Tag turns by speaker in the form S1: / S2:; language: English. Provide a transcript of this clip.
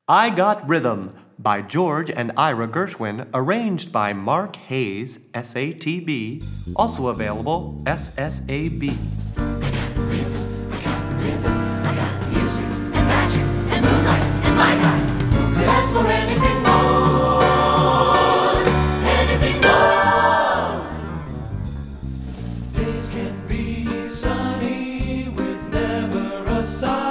S1: I Got Rhythm by George and Ira Gershwin, arranged by Mark Hayes, SATB, also available SSAB.
S2: Music and magic and moonlight and my God, who could ask for anything more? Anything more? Days can be sunny with never a sigh.